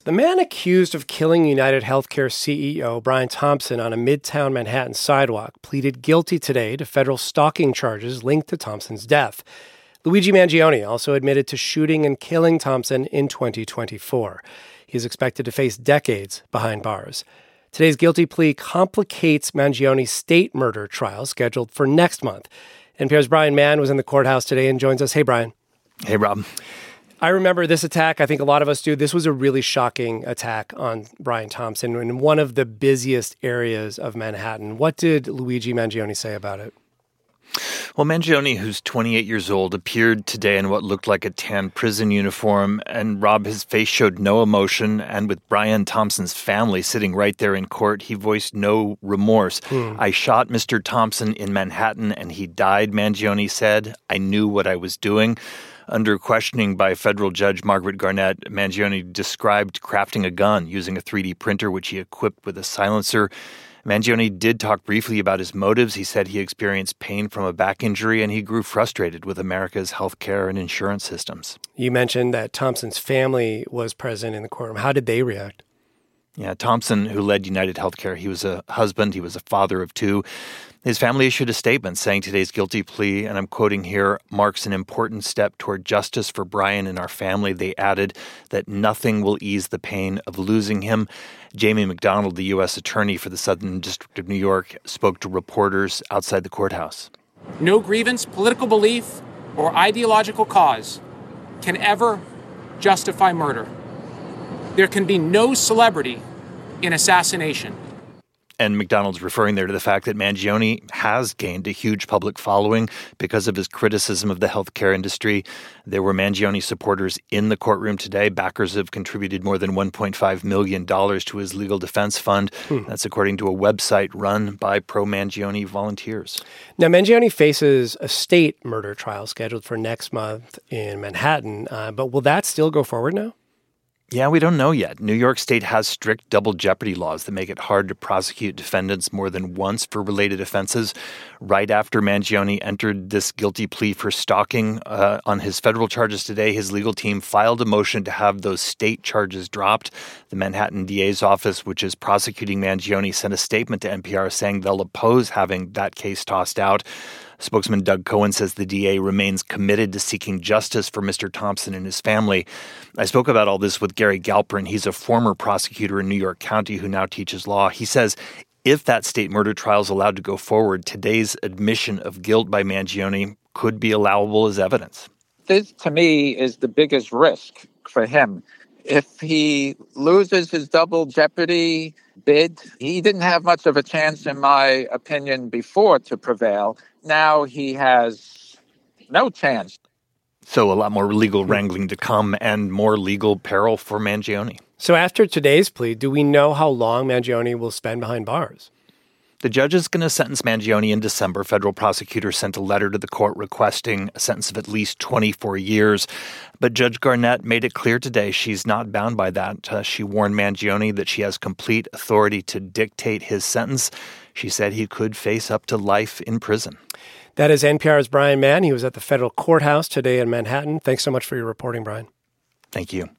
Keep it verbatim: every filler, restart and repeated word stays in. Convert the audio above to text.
The man accused of killing United Healthcare C E O Brian Thompson on a Midtown Manhattan sidewalk pleaded guilty today to federal stalking charges linked to Thompson's death. Luigi Mangione also admitted to shooting and killing Thompson in twenty twenty-four. He is expected to face decades behind bars. Today's guilty plea complicates Mangione's state murder trial scheduled for next month. N P R's Brian Mann was in the courthouse today and joins us. Hey, Brian. Hey, Rob. I remember this attack. I think a lot of us do. This was a really shocking attack on Brian Thompson in one of the busiest areas of Manhattan. What did Luigi Mangione say about it? Well, Mangione, who's twenty-eight years old, appeared today in what looked like a tan prison uniform. And Rob, his face showed no emotion. And with Brian Thompson's family sitting right there in court, he voiced no remorse. Hmm. I shot Mister Thompson in Manhattan and he died, Mangione said. I knew what I was doing. Under questioning by federal judge Margaret Garnett, Mangione described crafting a gun using a three D printer, which he equipped with a silencer. Mangione did talk briefly about his motives. He said he experienced pain from a back injury and he grew frustrated with America's healthcare and insurance systems. You mentioned that Thompson's family was present in the courtroom. How did they react? Yeah, Thompson, who led United Healthcare, he was a husband, he was a father of two. His family issued a statement saying today's guilty plea, and I'm quoting here, marks an important step toward justice for Brian and our family. They added that nothing will ease the pain of losing him. Jamie McDonald, the U S attorney for the Southern District of New York, spoke to reporters outside the courthouse. No grievance, political belief, or ideological cause can ever justify murder. There can be no celebrity in assassination. And McDonald's referring there to the fact that Mangione has gained a huge public following because of his criticism of the healthcare industry. There were Mangione supporters in the courtroom today. Backers have contributed more than one point five million dollars to his legal defense fund. Hmm. That's according to a website run by pro-Mangione volunteers. Now, Mangione faces a state murder trial scheduled for next month in Manhattan. Uh, but will that still go forward now? Yeah, we don't know yet. New York State has strict double jeopardy laws that make it hard to prosecute defendants more than once for related offenses. Right after Mangione entered this guilty plea for stalking uh, on his federal charges today, his legal team filed a motion to have those state charges dropped. The Manhattan D A's office, which is prosecuting Mangione, sent a statement to N P R saying they'll oppose having that case tossed out. Spokesman Doug Cohen says the D A remains committed to seeking justice for Mister Thompson and his family. I spoke about all this with Gary Galperin. He's a former prosecutor in New York County who now teaches law. He says if that state murder trial is allowed to go forward, today's admission of guilt by Mangione could be allowable as evidence. This, to me, is the biggest risk for him. If he loses his double jeopardy bid, he didn't have much of a chance, in my opinion, before to prevail. Now he has no chance. So a lot more legal wrangling to come and more legal peril for Mangione. So after today's plea, do we know how long Mangione will spend behind bars? The judge is going to sentence Mangione in December. Federal prosecutors sent a letter to the court requesting a sentence of at least twenty-four years. But Judge Garnett made it clear today she's not bound by that. Uh, she warned Mangione that she has complete authority to dictate his sentence. She said he could face up to life in prison. That is N P R's Brian Mann. He was at the federal courthouse today in Manhattan. Thanks so much for your reporting, Brian. Thank you.